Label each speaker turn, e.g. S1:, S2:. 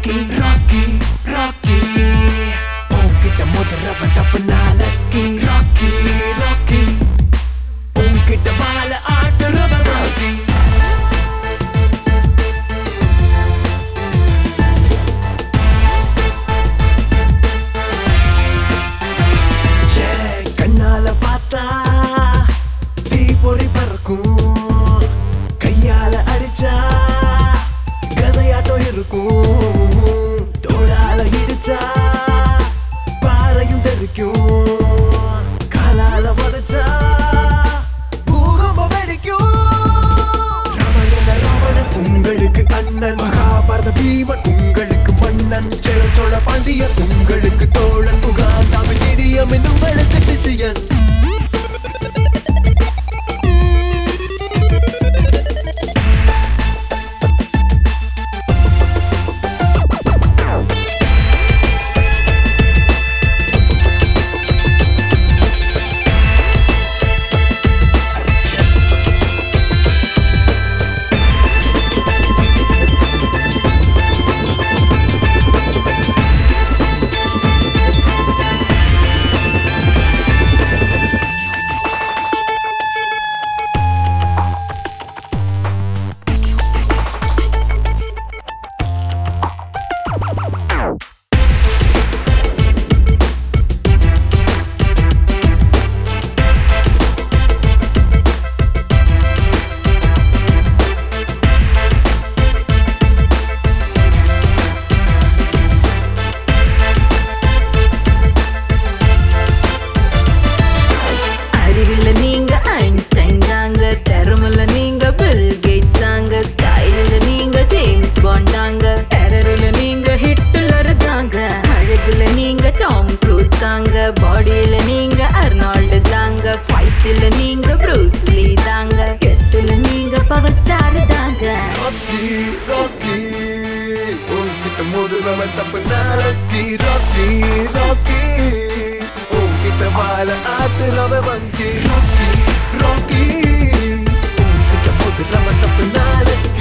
S1: Rocky, Rocky, Rocky. உன்கிட்ட முதறவன் தப்பு நாளைக்கு Rocky, Rocky. உன்கிட்ட வாழ ஆட்டுறவன் Rocky. கண்ணால பார்த்தா தீ பொறி பறக்கும், கையால அடிச்சா கதையாட்டம் இருக்கும், தோளால இடிச்சா பாறையும் தெரிக்கும், காலால வதச்சா பூகம்பம் வெடிக்கும். ராவணன் உங்களுக்கு அண்ணன், மகாபாரத பீமன் உங்களுக்கு மன்னன், சேர சோழ பாண்டியன் உங்களுக்கு தோழன், உகாண்டாவில் இடியமின் உங்களுக்கு சிஷியன்.
S2: பாடியில நீங்க அர்னால்டு தாங்க, ஃபைட்டில நீங்க ப்ரூஸ் லீ தாங்க, கெத்துல நீங்க பவர் ஸ்டார் தாங்க.
S1: Rocky, Rocky. உன்கிட்ட முதறவன் தப்பு நாளைக்கு Rocky, Rocky. உன்கிட்ட வாழ ஆட்டுறவன் Rocky, Rocky. உன்கிட்ட முதறவன் தப்பு நாளைக்கு